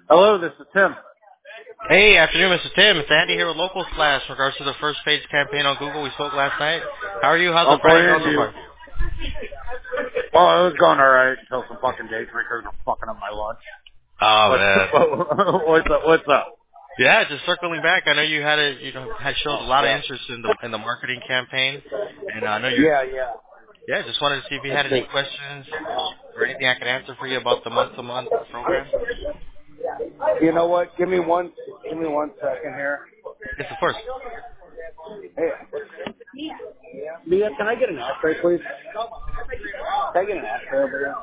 Hello, this is Tim. Hey, afternoon, Mr. Tim. It's Andy here with Local Slash in regards to the first page campaign on Google. We spoke last night. How are you? How's the Uncle Friday going so Andy. far? Well, it was going all right until some fucking day drinkers are fucking up my lunch. Oh But man. what's up? What's up? Yeah, just circling back. I know you had showed a lot of Yeah. interest in the marketing campaign, and I know you're. Yeah, yeah. Yeah, just wanted to see if you Let's had any see. questions or anything I can answer for you about the month-to-month program. You know what? Give me one second here. Yes, of course. Hey, Mia, can I get an ashtray, please? Can I get an ashtray over here?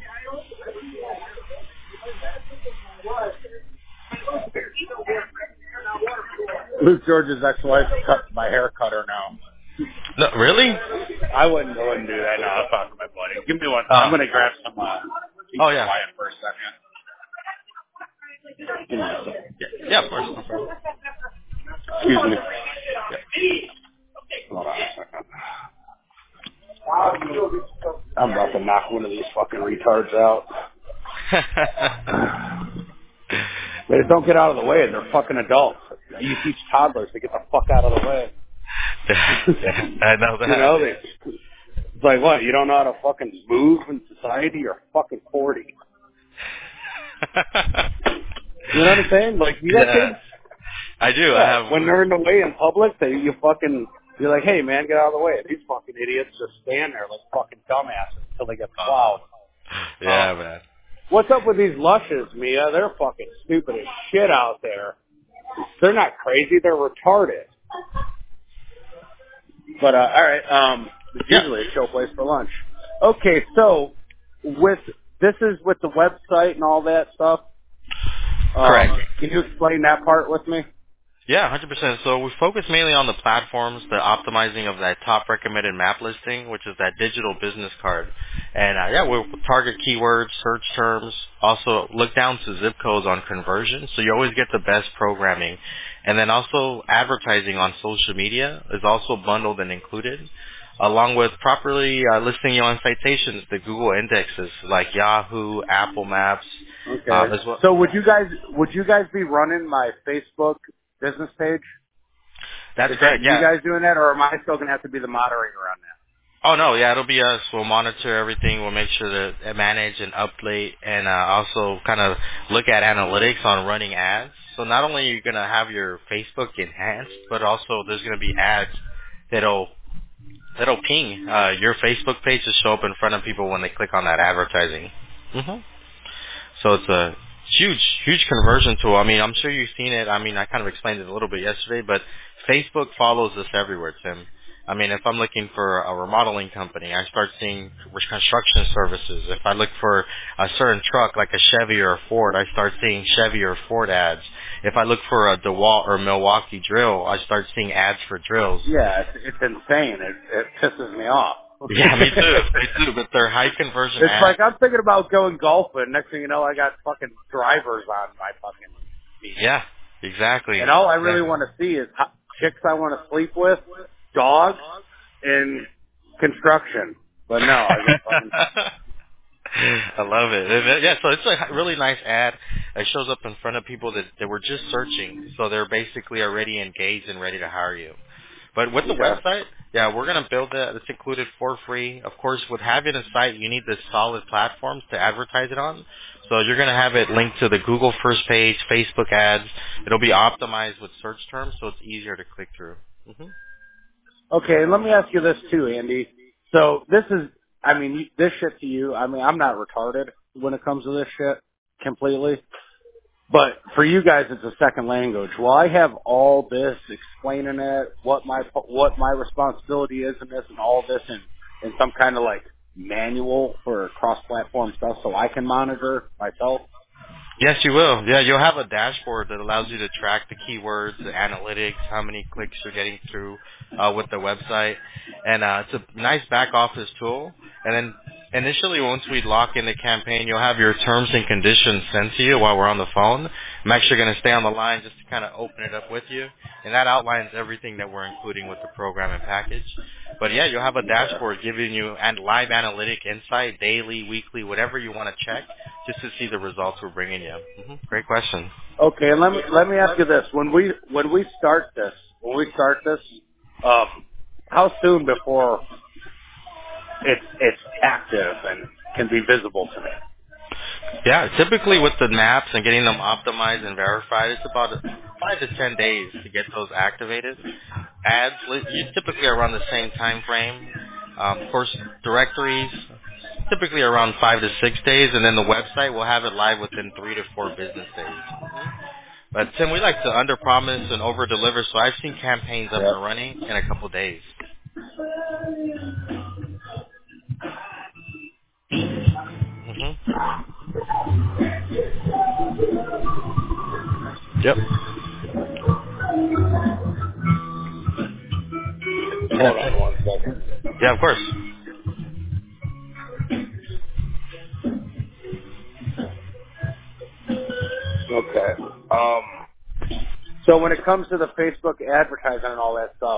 Luke George's ex-wife cut my hair cutter now. No, really? I wouldn't do that. No, I'll talk to my buddy. Give me one. I'm Oh, gonna grab some. Be oh yeah. quiet for a second. Give me a second. Yeah, yeah, of course, no problem. Excuse me. Yeah. Hold on a second. I'm about to knock one of these fucking retards out. They just don't get out of the way. They're fucking adults. You teach toddlers to get the fuck out of the way. I know You that. know, it's like, what, you don't know how to fucking move in society? You're fucking 40. You know what I'm saying? Like, you got Yeah, kids? I do. I Yeah. have When one. they're in the way in public, you're like, hey man, get out of the way. These fucking idiots just stand there like fucking dumbasses until they get plowed. Yeah, man. What's up with these lushes, Mia? They're fucking stupid as shit out there. They're not crazy, they're retarded. But alright, it's Yeah, usually a show place for lunch. Okay, so this is with the website and all that stuff. correct. Can you explain that part with me? Yeah, 100%. So we focus mainly on the platforms, the optimizing of that top recommended map listing, which is that digital business card. And yeah, we'll target keywords, search terms, also look down to zip codes on conversion, so you always get the best programming. And then also advertising on social media is also bundled and included, along with properly listing you on citations, the Google indexes like Yahoo, Apple Maps, Okay. as well. So would you guys be running my Facebook business page? That's Is that correct. you Yeah. guys doing that, or am I still gonna have to be the moderator on that? Oh no, yeah, it'll be us. We'll monitor everything. We'll make sure to manage and update, and also kind of look at analytics on running ads. So not only are you gonna have your Facebook enhanced, but also there's gonna be ads that'll ping your Facebook page to show up in front of people when they click on that advertising. hmm So it's a huge conversion tool. I mean, I'm sure you've seen it. I mean, I kind of explained it a little bit yesterday, but Facebook follows us everywhere, Tim. I mean, if I'm looking for a remodeling company, I start seeing construction services. If I look for a certain truck like a Chevy or a Ford, I start seeing Chevy or Ford ads. If I look for a DeWalt or Milwaukee drill, I start seeing ads for drills. Yeah, it's insane. It pisses me off. Yeah, me too. Me too. But they're high conversion It's ads. like I'm thinking about going golfing. Next thing you know, I got fucking drivers on my fucking feed. Yeah, exactly. And all I really Exactly. want to see is chicks I want to sleep with, dogs, and construction. But no, I get fucking. I love it. Yeah, so it's a really nice ad. It shows up in front of people that were just searching, so they're basically already engaged and ready to hire you. But with the Okay. website, yeah, we're going to build that. It's included for free. Of course, with having a site, you need the solid platforms to advertise it on. So you're going to have it linked to the Google first page, Facebook ads. It'll be optimized with search terms, so it's easier to click through. hmm Okay, and let me ask you this too, Andy. So this is, I mean, this shit to you. I mean, I'm not retarded when it comes to this shit completely. But for you guys, it's a second language. Well, I have all this explaining it, what my responsibility is in this, and all this in some kind of like manual for cross-platform stuff, so I can monitor myself. Yes, you will. Yeah, you'll have a dashboard that allows you to track the keywords, the analytics, how many clicks you're getting through with the website, and it's a nice back office tool. And then initially, once we lock in the campaign, you'll have your terms and conditions sent to you while we're on the phone. I'm actually going to stay on the line just to kind of open it up with you, and that outlines everything that we're including with the program and package. But yeah, you'll have a dashboard giving you live analytic insight, daily, weekly, whatever you want to check just to see the results we're bringing you. Great question. Okay, and let me ask you this: when we start this, how soon before it's active and can be visible to me? Yeah, typically with the maps and getting them optimized and verified, it's about 5 to 10 days to get those activated. Ads, you typically around the same time frame. Of course, directories, typically around 5 to 6 days, and then the website will have it live within 3 to 4 business days. But Tim, we like to underpromise and overdeliver, so I've seen campaigns up Yep. and running in a couple days. hmm Yep. And Hold on one second. yeah, of course. Okay. So when it comes to the Facebook advertising and all that stuff,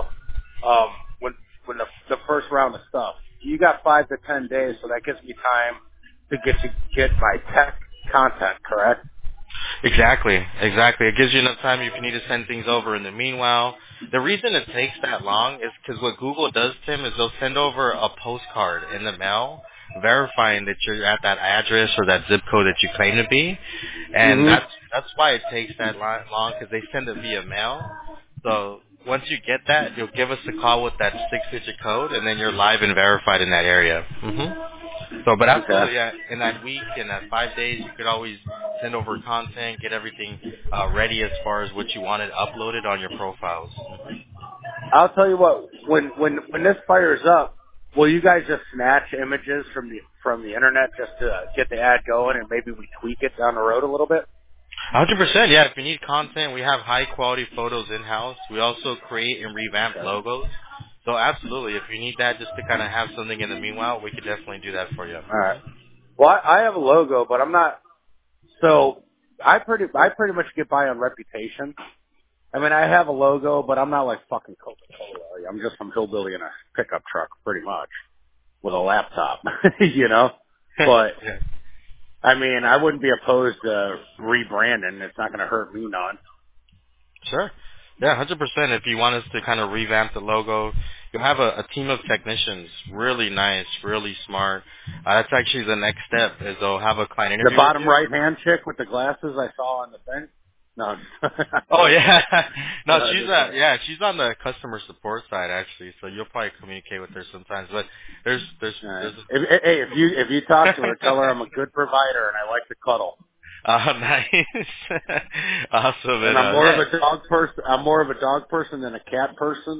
when the first round of stuff, you got 5 to 10 days, so that gives me time to get my tech content correct. Exactly, exactly. It gives you enough time if you need to send things over. In the meanwhile, the reason it takes that long is because what Google does, Tim, is they'll send over a postcard in the mail verifying that you're at that address or that zip code that you claim to be, and Mhm. that's why it takes that long because they send it via mail. So once you get that, you'll give us a call with that 6-digit code, and then you're live and verified in that area. So, but Okay. absolutely, yeah, in that week, in that 5 days, you could always send over content, get everything ready as far as what you wanted uploaded on your profiles. I'll tell you what. When this fires up, will you guys just snatch images from the internet just to get the ad going, and maybe we tweak it down the road a little bit? 100%, yeah. If you need content, we have high quality photos in house. We also create and revamp Okay. logos. So absolutely, if you need that just to kind of have something in the meanwhile, we could definitely do that for you. All right. Well, I have a logo, but I'm not. So I pretty much get by on reputation. I mean, I have a logo, but I'm not like fucking Coca-Cola. I'm just some hillbilly in a pickup truck, pretty much, with a laptop, you know. But Yeah. I mean, I wouldn't be opposed to rebranding. It's not going to hurt me none. Sure. Yeah, 100%. If you want us to kind of revamp the logo, you'll have a team of technicians, really nice, really smart. That's actually the next step is they'll have a client The interview with bottom you. right hand chick with the glasses I saw on the thing. No, Oh yeah, no, no, she's just kidding. she's on the customer support side actually, so you'll probably communicate with her sometimes. But there's there's All right. there's Hey, if you talk to her, tell her I'm a good provider and I like to cuddle. nice, awesome, And and I'm more of yeah, a dog person. I'm more of a dog person than a cat person.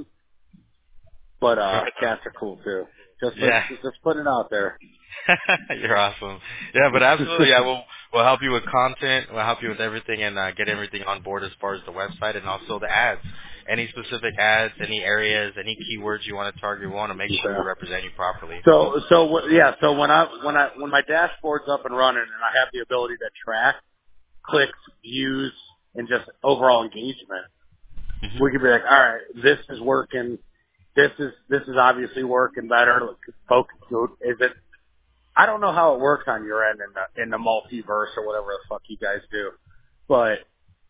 But right on. cats are cool too. Yeah. Just putting it out there. You're awesome. Yeah, but absolutely, yeah, we'll help you with content. We'll help you with everything and get everything on board as far as the website and also the ads. Any specific ads, any areas, any keywords you want to target, we want to make sure we Okay. represent you properly. So when my dashboard's up and running and I have the ability to track clicks, views, and just overall engagement, hmm we could be like, all right, this is working. This is obviously working better. Focus. Is it? I don't know how it works on your end in the multiverse or whatever the fuck you guys do, but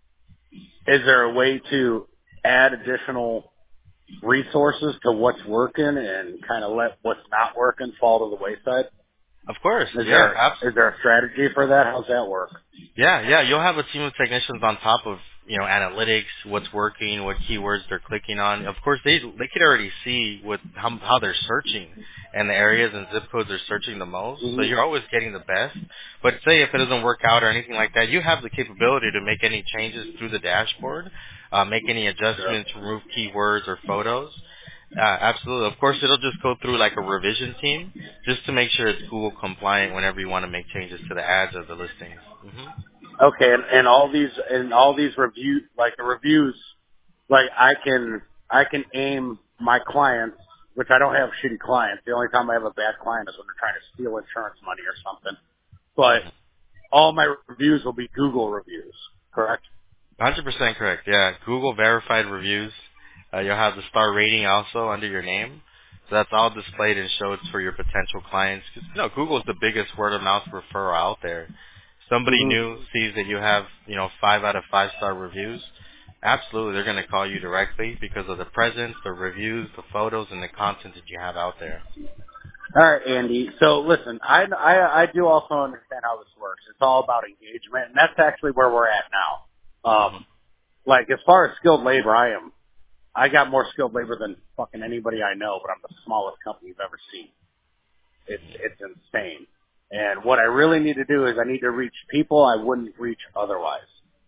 is there a way to add additional resources to what's working and kind of let what's not working fall to the wayside? Of course, Is yeah, there is there a strategy for that? How's that work? yeah. You'll have a team of technicians on top of analytics, what's working, what keywords they're clicking on. Of course, they could already see what how they're searching and the areas and zip codes they're searching the most. So Hmm. you're always getting the best. But say if it doesn't work out or anything like that, you have the capability to make any changes through the dashboard, make any Sure. adjustments, remove keywords or photos. Absolutely. Of course, it'll just go through like a revision team just to make sure it's Google compliant whenever you want to make changes to the ads or the listings. Okay, and all these review like the reviews, like I can aim my clients, which I don't have shitty clients. The only time I have a bad client is when they're trying to steal insurance money or something. But all my reviews will be Google reviews, correct? 100% correct. Yeah, Google verified reviews. You'll have the star rating also under your name. So that's all displayed and showed for your potential clients. 'Cause, Google's the biggest word of mouth referral out there. somebody Mhm. new sees that you have, 5 out of 5-star reviews, absolutely they're going to call you directly because of the presence, the reviews, the photos, and the content that you have out there. All right, Andy. So listen, I do also understand how this works. It's all about engagement, and that's actually where we're at now. Hmm. Like as far as skilled labor, I got more skilled labor than fucking anybody I know, but I'm the smallest company you've ever seen. It's insane. And what I really need to do is I need to reach people I wouldn't reach otherwise.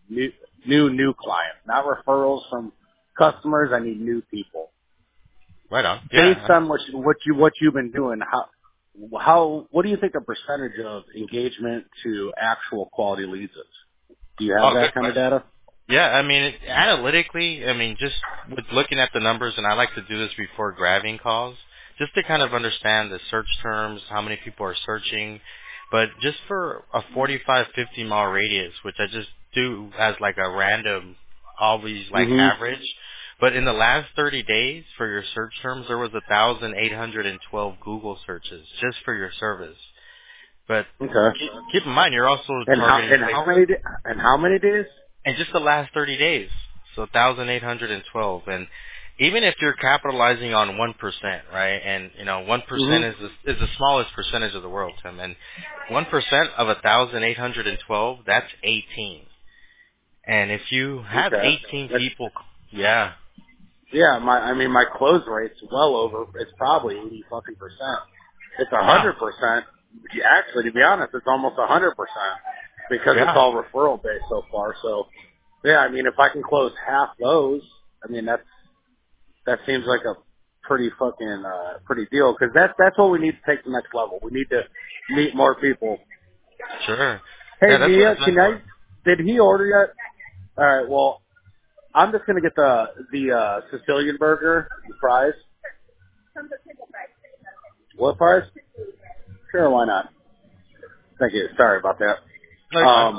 New clients, not referrals from customers. I need new people. Right on. Based Yeah. on what you've been doing, what do you think a percentage of engagement to actual quality leads is? Do you have Oh, that good kind of question. data? Yeah, I mean, analytically, I mean, just with looking at the numbers, and I like to do this before grabbing calls, just to kind of understand the search terms, how many people are searching. But just for a 45, 50-mile radius, which I just do as like a random, always like Mm-hmm. average. But in the last 30 days for your search terms, there was 1,812 Google searches just for your service. But Okay. keep in mind, you're also And targeting how many days? in just the last 30 days. So 1,812. And even if you're capitalizing on 1%, right? And, 1% Mm-hmm. is the smallest percentage of the world, Tim. And 1% of 1,812, that's 18. And if you have Okay. 18 That's, people, yeah, yeah, my close rate's well over. It's probably 80 fucking percent. It's yeah, 100%. Actually, to be honest, it's almost 100% because it's yeah. all referral based so far. So, yeah, I mean, if I can close half those, I mean that seems like a pretty fucking pretty deal because that's what we need to take to the next level. We need to meet more people. Sure. Hey Yeah, that's what Mia, it's meant for. did he order yet? All right, well, I'm just gonna get the Sicilian burger, the fries. What fries? Sure, why not? Thank you. Sorry about that. No, you're fine.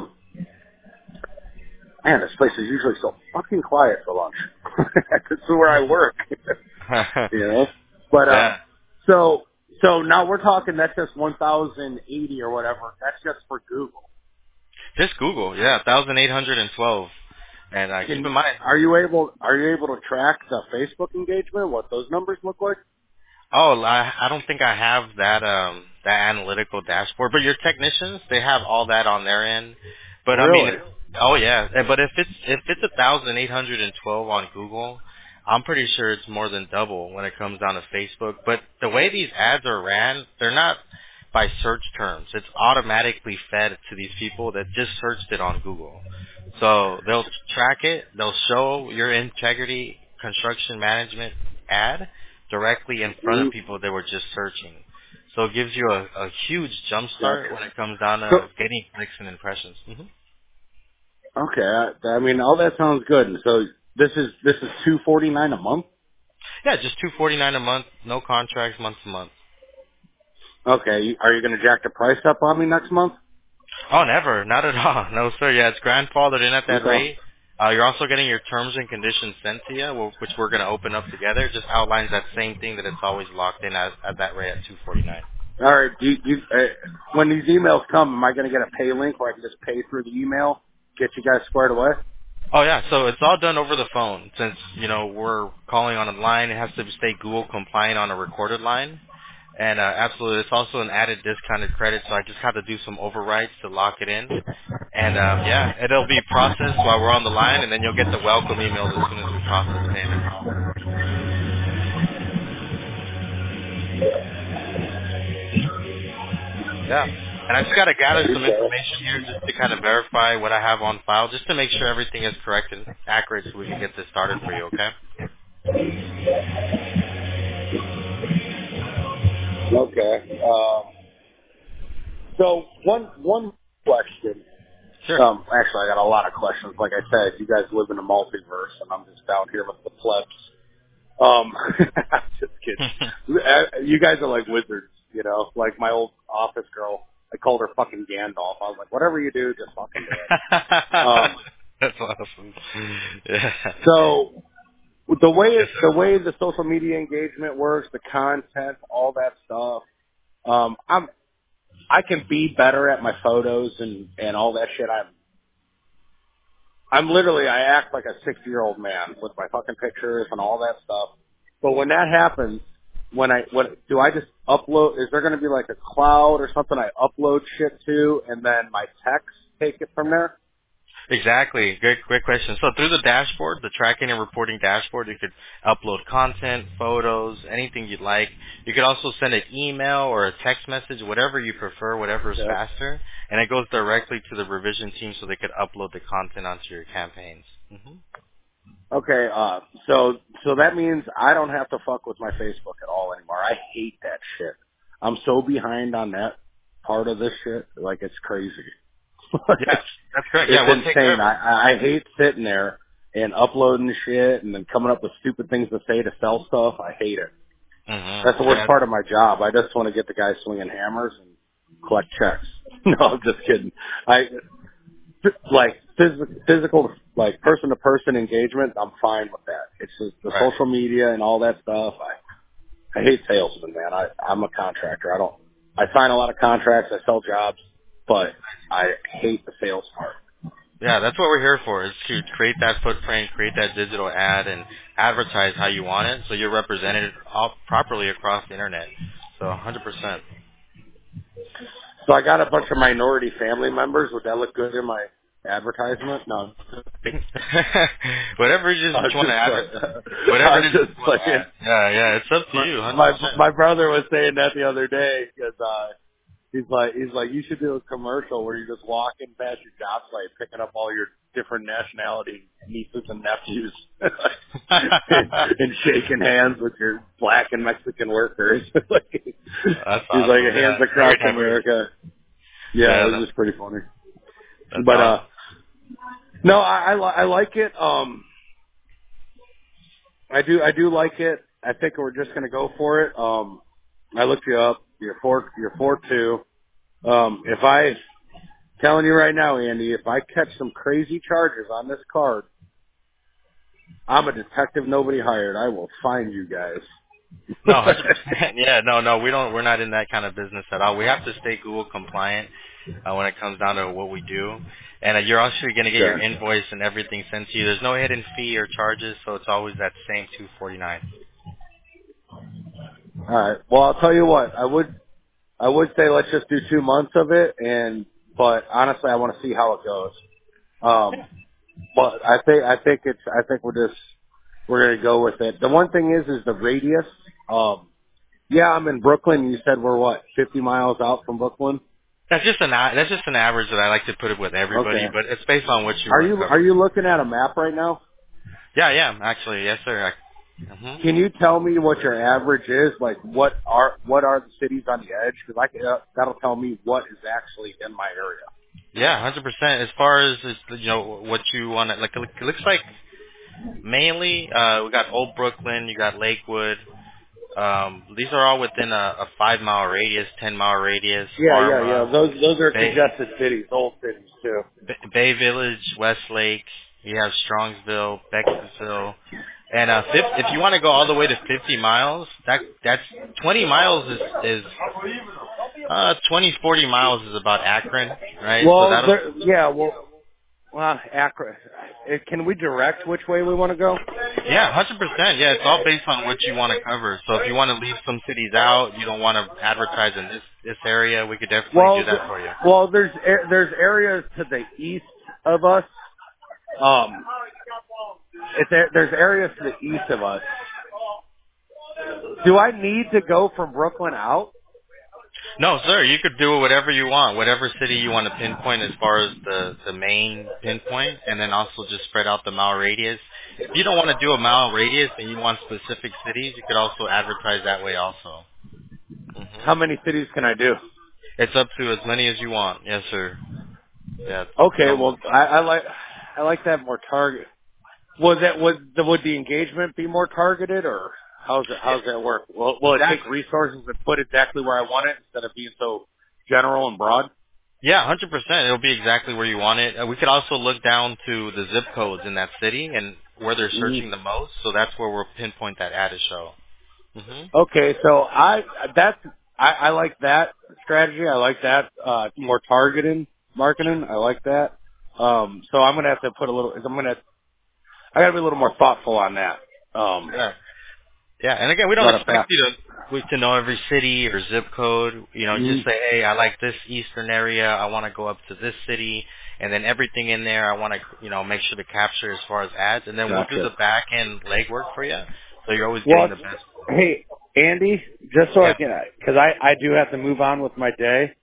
Man, this place is usually so fucking quiet for lunch. This is where I work. You know? But Yeah. so now we're talking that's just 1,080 or whatever. That's just for Google. Just Google, yeah, 1,812. And keep in mind, Are you able to track the Facebook engagement? What those numbers look like? oh, I don't think I have that analytical dashboard, but your technicians, they have all that on their end. But I mean, Really? oh yeah, but if it's 1,812 on Google, I'm pretty sure it's more than double when it comes down to Facebook. But the way these ads are ran, they're not by search terms. It's automatically fed to these people that just searched it on Google. So they'll track it, they'll show your integrity construction management ad directly in front hmm of people that were just searching. So it gives you a huge jump start Gotcha. when it comes down So to getting clicks and impressions. okay, I mean all that sounds good. And so this is $249 a month. Yeah, just $249 a month, no contracts, month to month. Okay, are you going to jack the price up on me next month? Oh, never, not at all. No, sir. Yeah, it's grandfathered in at that Okay. rate. You're also getting your terms and conditions sent to you, which we're going to open up together. Just outlines that same thing that it's always locked in at that rate at 249. All right. When these emails come, am I going to get a pay link where I can just pay through the email, get you guys squared away? Oh yeah, so it's all done over the phone. Since we're calling on a line, it has to stay Google compliant on a recorded line. And absolutely, it's also an added discounted credit, so I just have to do some overrides to lock it in. And yeah, it'll be processed while we're on the line, and then you'll get the welcome emails as soon as we process payment. Yeah. And I just got to gather some information here just to kind of verify what I have on file, just to make sure everything is correct and accurate so we can get this started for you, okay? Okay. So one question. Sure. Actually, I got a lot of questions. Like I said, you guys live in a multiverse, and I'm just down here with the plebs. Just kidding. You guys are like wizards, you know. Like my old office girl, I called her fucking Gandalf. I was like, whatever you do, just fucking do it. That's awesome. Yeah. So Yes, sir. the way the social media engagement works, the content, all that stuff. I can be better at my photos and all that shit. I'm literally, I act like a 60-year-old man with my fucking pictures and all that stuff. But when that happens, do I just upload, is there going to be like a cloud or something I upload shit to and then my text take it from there? Exactly. Great question. So through the dashboard, the tracking and reporting dashboard, you could upload content, photos, anything you'd like. You could also send an email or a text message, whatever you prefer, whatever is Yeah. faster, and it goes directly to the revision team so they could upload the content onto your campaigns. Hmm. Okay, so that means I don't have to fuck with my Facebook at all anymore. I hate that shit. I'm so behind on that part of this shit, like it's crazy. Yeah, that's correct. It's Yeah, we'll take care insane. of it. I hate sitting there and uploading shit and then coming up with stupid things to say to sell stuff. I hate it. That's the worst Yeah. part of my job. I just want to get the guys swinging hammers and collect checks. No, I'm just kidding. Like physical, like person to person engagement, I'm fine with that. It's just the Right. social media and all that stuff. I hate salesmen, man. I'm a contractor. I sign a lot of contracts. I sell jobs, but I hate the sales part. Yeah, that's what we're here for, is to create that footprint, create that digital ad, and advertise how you want it so you're represented all properly across the internet. So 100%. So I got a bunch of minority family members. Would that look good in my advertisement? No. Whatever it is that you want to advertise. Whatever it is that Just you want to playing. add. Yeah, it's up to you, 100%. My brother was saying that the other day because he's like you should do a commercial where you're just walking past your job site picking up all your different nationality nieces and nephews and shaking hands with your black and Mexican workers. That's He's like awesome. hands Yeah, across very diverse. America. Yeah, Yeah, it was just pretty funny. that's But awesome. no, I like it. I do like it. I think we're just gonna go for it. I looked you up. You're 4'2". If I telling you right now, Andy, if I catch some crazy charges on this card, I'm a detective nobody hired. I will find you guys. No, 100%. Yeah, no, we're not in that kind of business at all. We have to stay Google compliant when it comes down to what we do. And you're also going to get your Okay. invoice and everything sent to you. There's no hidden fee or charges, so it's always that same 249. All right. Well, I'll tell you what. I would say let's just do 2 months of it, but honestly, I want to see how it goes. But I think we're gonna go with it. The one thing is the radius. Yeah, I'm in Brooklyn. You said we're what, 50 miles out from Brooklyn? That's just an average that I like to put it with everybody, Okay. but it's based on what you Are want to you cover. looking at a map right now? Yeah, actually, yes, sir. Can you tell me what your average is? Like, what are the cities on the edge? Because that'll tell me what is actually in my area. Yeah, 100%. As far as what you want to like, it looks like mainly we got Old Brooklyn, you got Lakewood. These are all within a 5-mile radius, 10-mile radius. Yeah. Pharma, Those are Bay, congested cities, old cities too. Bay Village, Westlake. You have Strongsville, Beckensville, and if you want to go all the way to 50 miles, that's 20 miles is 40 miles is about Akron, right? So Well, that'll Akron. Can we direct which way we want to go? Yeah, 100%. Yeah, it's all based on what you want to cover. So if you want to leave some cities out, you don't want to advertise in this area, we could definitely do that for you. There's areas to the east of us. Um, there's areas to the east of us. Do I need to go from Brooklyn out? No, sir, you could do whatever you want, whatever city you want to pinpoint as far as the main pinpoint, and then also just spread out the mile radius. If you don't want to do a mile radius and you want specific cities, you could also advertise that way also. How many cities can I do? It's up to as many as you want. Yes, sir. Yeah. Okay, No. well, I like that more target. Would the engagement be more targeted, or how's that work? Will it take Exactly. resources and put exactly where I want it instead of being so general and broad? Yeah, 100%. It'll be exactly where you want it. We could also look down to the zip codes in that city and where they're Mhm. searching the most. So that's where we'll pinpoint that ad to show. Hmm. Okay, so I like that strategy. I like that more targeted marketing. I like that. So I'm gonna have to put a little. I gotta be a little more thoughtful on that. Yeah. Yeah, and again, we don't Not a expect path. you to know every city or zip code. You know, just say, hey, I like this eastern area. I want to go up to this city, and then everything in there, I want to, make sure to capture as far as ads, and then we'll do Gotcha. the back end legwork for you. So you're always Well, getting the best. hey, Andy, just so I Yeah, can, because I do have to move on with my day.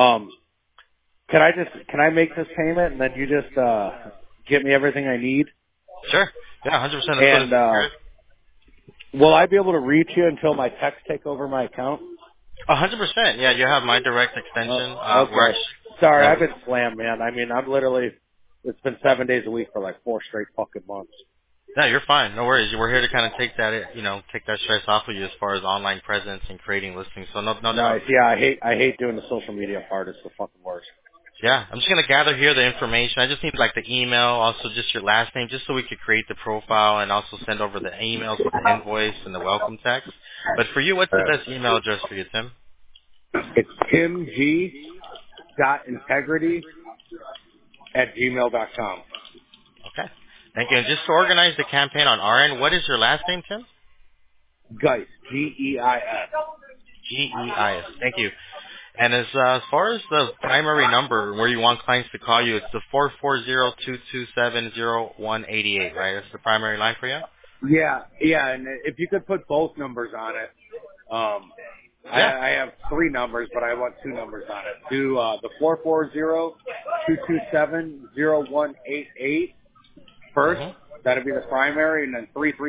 Can I make this payment and then you just get me everything I need? sure. Yeah, 100%. That's what And it's secure. will I be able to reach you until my techs take over my account? 100%. Yeah, you have my direct extension. We're Okay. actually, Sorry, yeah, I've been slammed, man. I mean, it's been 7 days a week for like 4 straight fucking months. no, you're fine. No worries. We're here to kind of take that, take that stress off of you as far as online presence and creating listings. So no doubt. Nice. Yeah, I hate doing the social media part. It's the fucking worst. Yeah, I'm just gonna gather here the information. I just need like the email, also just your last name, just so we could create the profile and also send over the emails with the invoice and the welcome text. But for you, what's the best email address for you, Tim? It's timg.integrity@gmail.com. Okay. Thank you. And just to organize the campaign on our end, what is your last name, Tim? Geis, Geis. Geis. Thank you. And as far as the primary number where you want clients to call you, it's the 440-227-0188, right? That's the primary line for you? Yeah, and if you could put both numbers on it, Yeah. I have 3 numbers, but I want 2 numbers on it. Do the 440-227-0188 first. Mm-hmm. That'd be the primary, and then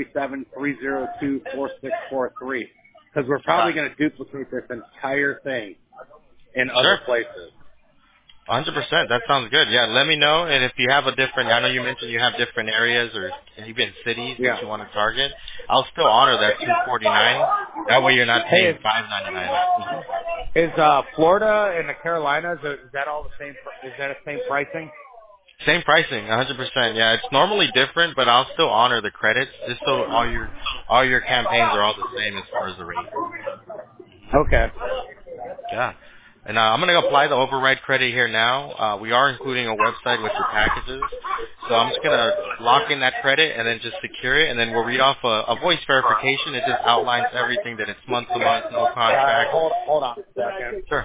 337-302-4643. Because we're probably Got it. going to duplicate this entire thing in other Sure. places. 100%. That sounds good. Yeah, let me know. And if you have a different, I know you mentioned you have different areas or even cities that Yeah. you want to target. I'll still honor that 249. That way you're not Hey, paying 599. Mm-hmm. is Florida and the Carolinas, is that all the same? Is that the same pricing? Same pricing, 100%. Yeah, it's normally different, but I'll still honor the credits just so all your campaigns are all the same as far as the rate. Okay. Yeah. And I'm going to apply the override credit here now. We are including a website with your packages. So I'm just going to lock in that credit and then just secure it. And then we'll read off a voice verification. It just outlines everything that it's month to month, no contract. Hold on a second. Sure.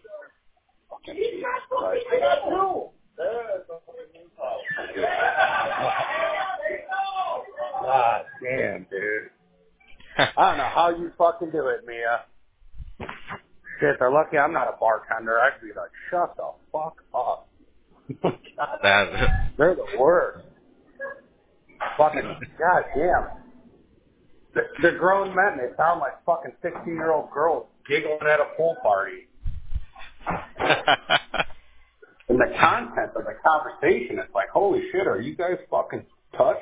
God damn, dude. I don't know how you fucking do it, Mia. Shit, they're lucky I'm not a bartender. I'd be like, shut the fuck up. God, that. they're the worst. Fucking, god damn. They're grown men. They sound like fucking 16-year-old girls giggling at a pool party. And the content of the conversation, it's like, holy shit, are you guys fucking touched?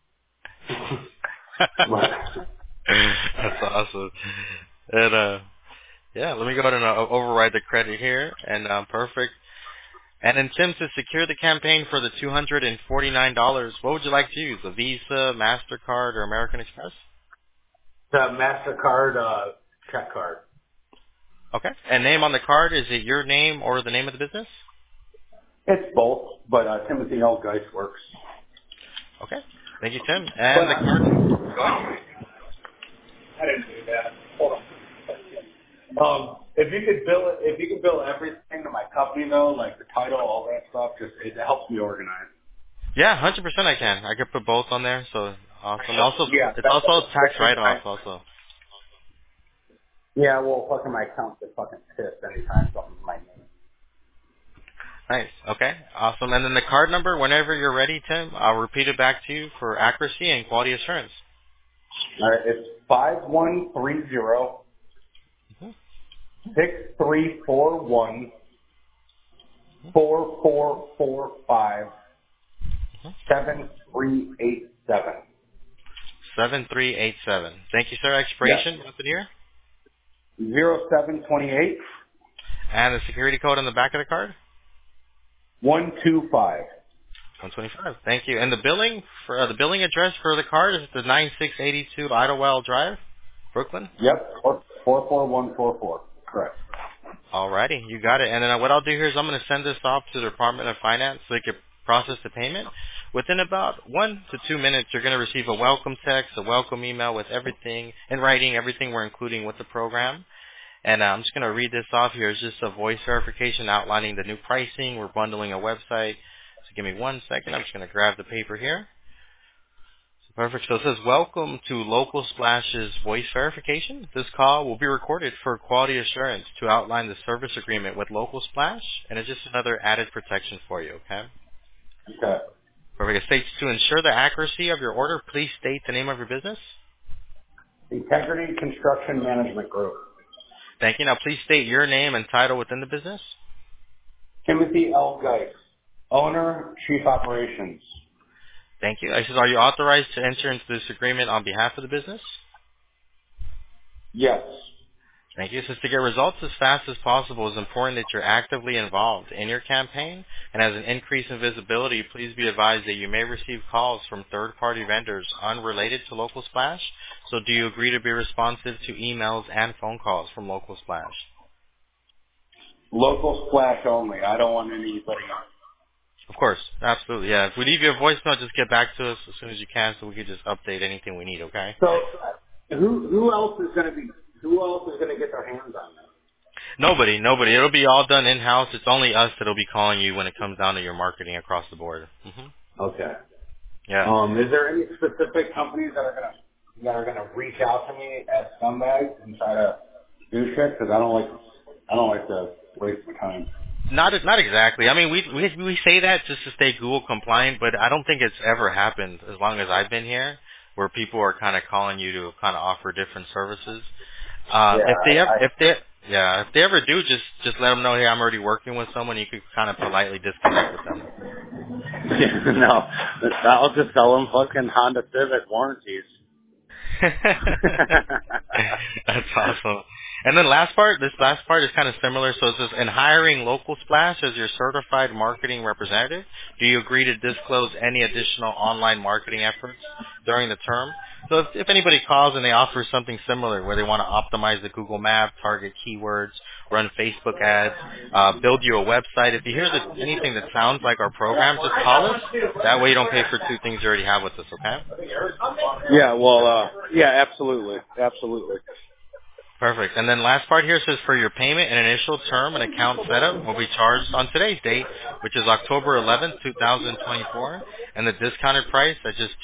That's awesome. And yeah, let me go ahead and override the credit here, and perfect. And then Tim, to secure the campaign for the $249, what would you like to use? A Visa, MasterCard, or American Express? The MasterCard check card. Okay. And name on the card, is it your name or the name of the business? It's both, but Timothy L. Geis works. Okay. Thank you, Tim. But And the card. Go ahead. I didn't do that. Hold on. If you could bill everything to my company though, like the title, all that stuff, just it helps me organize. Yeah, 100% I can. I could put both on there, so awesome. Also, Yeah, it's also a tax anytime. write-off also. Yeah, well, fucking my account gets fucking pissed anytime something's my name. Nice. Okay. Awesome. And then the card number, whenever you're ready, Tim, I'll repeat it back to you for accuracy and quality assurance. All right, it's 5130 6341 4445 7387. 7387. Thank you, sir. Yes. Expiration, month and year, 0728 and the security code on the back of the card. 125. 125. Thank you. And the billing for the billing address for the card is the 9682 Idlewild Drive, Brooklyn. Yep, 44144. Correct. Alrighty, you got it. And then what I'll do here is I'm going to send this off to the Department of Finance so they can process the payment. Within about 1 to 2 minutes, you're going to receive a welcome text, a welcome email with everything in writing, everything we're including with the program. And I'm just going to read this off here. It's just a voice verification outlining the new pricing. We're bundling a website. So give me 1 second. I'm just going to grab the paper here. Perfect. So it says, welcome to Local Splash's voice verification. This call will be recorded for quality assurance to outline the service agreement with Local Splash, and it's just another added protection for you, okay? Okay. Perfect. It states, to ensure the accuracy of your order, please state the name of your business. Integrity Construction Management Group. Thank you. Now, please state your name and title within the business. Timothy L. Geis, owner, chief operations. Thank you. It says, are you authorized to enter into this agreement on behalf of the business? Yes. Thank you. So to get results as fast as possible, it's important that you're actively involved in your campaign. And as an increase in visibility, please be advised that you may receive calls from third-party vendors unrelated to Local Splash. So do you agree to be responsive to emails and phone calls from Local Splash? Local Splash only. I don't want anybody. Of course. Absolutely. Yeah. If we leave you a voicemail, just get back to us as soon as you can so we can just update anything we need, okay? So who else is going to be? Who else is going to get their hands on this? Nobody. It'll be all done in-house. It's only us that'll be calling you when it comes down to your marketing across the board. Okay. Yeah. Is there any specific companies that are gonna reach out to me as scumbags and try to do shit? Because I don't like to waste my time. Not exactly. I mean, we say that just to stay Google compliant, but I don't think it's ever happened as long as I've been here, where people are kind of calling you to kind of offer different services. If they ever do, just let them know, hey, I'm already working with someone. You could kind of politely disconnect with them. No, I'll just sell them fucking Honda Civic warranties. That's awesome. And then this last part is kind of similar. So it says, in hiring Local Splash as your certified marketing representative, do you agree to disclose any additional online marketing efforts during the term? So if anybody calls and they offer something similar where they want to optimize the Google Map, target keywords, run Facebook ads, build you a website, if you hear anything that sounds like our program, just call us. That way you don't pay for two things you already have with us, okay? Yeah, well, yeah, absolutely. Perfect. And then last part here says for your payment and initial term and account setup will be charged on today's date, which is October 11th, 2024, and the discounted price at just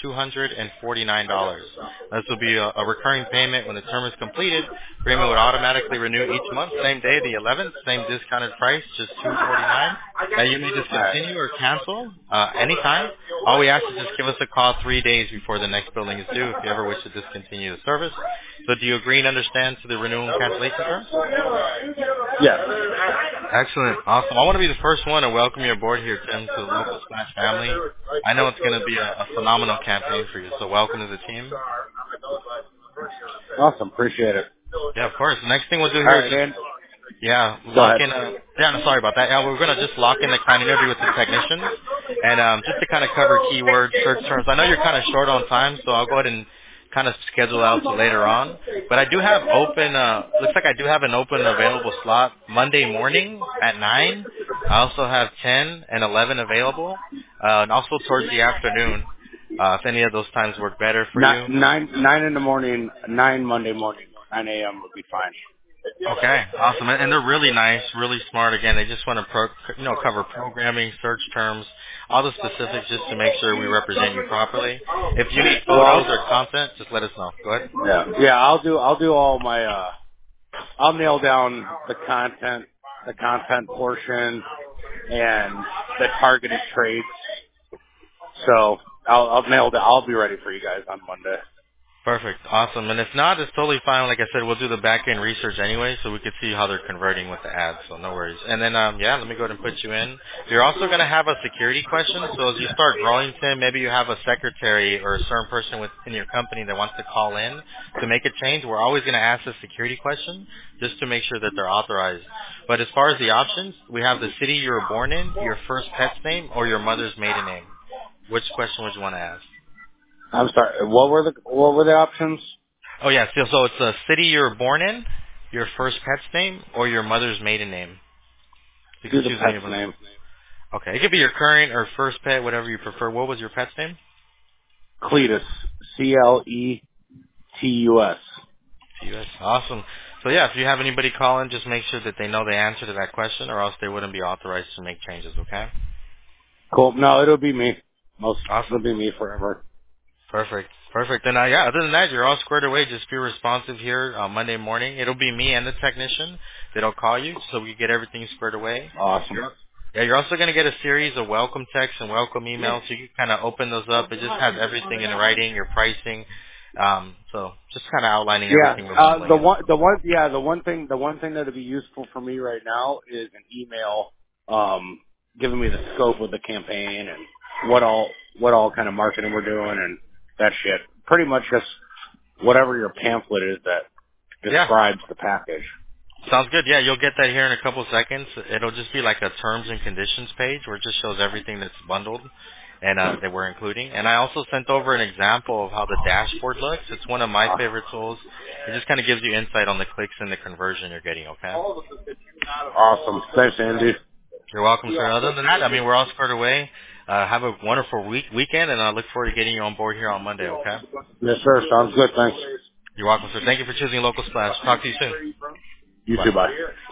$249. This will be a recurring payment when the term is completed. Agreement would automatically renew each month, same day, the 11th, same discounted price, just $249. Now you may discontinue or cancel anytime. All we ask is just give us a call 3 days before the next billing is due if you ever wish to discontinue the service. So do you agree and understand to the renewal and cancellation terms? Yes. Excellent. Awesome. I want to be the first one to welcome you aboard here, Tim, to the Local Splash family. I know it's going to be a phenomenal campaign for you, so welcome to the team. Awesome. Appreciate it. Yeah, of course. The next thing we'll do All here is right, just Dan. Go lock ahead. in no, sorry about that. Yeah, we're going to just lock in the client interview with the technicians. And just to kind of cover keywords, search terms. I know you're kind of short on time, so I'll go ahead and kind of schedule out to later on. But I do have looks like I do have an open available slot Monday morning at 9. I also have 10 and 11 available. And also towards the afternoon, if any of those times work better for you. Nine in the morning, 9 Monday morning, 9 a.m. would be fine. Okay, awesome. And they're really nice, really smart. Again, they just want to cover programming, search terms, all the specifics just to make sure we represent you properly. If you need photos or content, just let us know. Go ahead. Yeah, I'll do all my, I'll nail down the content portion and the targeted traits. So I'll nail it. I'll be ready for you guys on Monday. Perfect. Awesome. And if not, it's totally fine. Like I said, we'll do the back-end research anyway, so we can see how they're converting with the ads, so no worries. And then, let me go ahead and put you in. You're also going to have a security question, so as you start growing, Tim, maybe you have a secretary or a certain person within your company that wants to call in to make a change. We're always going to ask a security question just to make sure that they're authorized. But as far as the options, we have the city you were born in, your first pet's name, or your mother's maiden name. Which question would you want to ask? I'm sorry. What were the options? Oh, yeah. So it's the city you were born in, your first pet's name or your mother's maiden name? You can Do the choose any of pet's them. name. Okay, it could be your current or first pet, whatever you prefer. What was your pet's name? Cletus. Cletus. US. Awesome. So yeah, if you have anybody calling, just make sure that they know the answer to that question, or else they wouldn't be authorized to make changes. Okay. Cool. No, it'll be me. It'll Awesome. be me forever. Perfect. Perfect. And yeah, other than that, you're all squared away. Just be responsive here on Monday morning. It'll be me and the technician that'll call you, so we get everything squared away. Awesome. Yeah, you're also going to get a series of welcome texts and welcome emails, so you can kind of open those up. It just has everything in writing, your pricing, so just kind of outlining Yeah. everything we're handling. The one thing that'd be useful for me right now is an email, giving me the scope of the campaign and what all kind of marketing we're doing and that shit. Pretty much just whatever your pamphlet is that Yeah, describes the package. sounds good. Yeah, you'll get that here in a couple seconds. It'll just be like a terms and conditions page where it just shows everything that's bundled and that we're including. And I also sent over an example of how the dashboard looks. It's one of my favorite tools. It just kind of gives you insight on the clicks and the conversion you're getting, okay? Awesome. Thanks, Andy. You're welcome, sir. Other than that, I mean, we're all squared away. Have a wonderful weekend, and I look forward to getting you on board here on Monday, okay? Yes, sir. Sounds good. Thanks. You're welcome, sir. Thank you for choosing Local Splash. Talk to you soon. You Bye. too. Bye.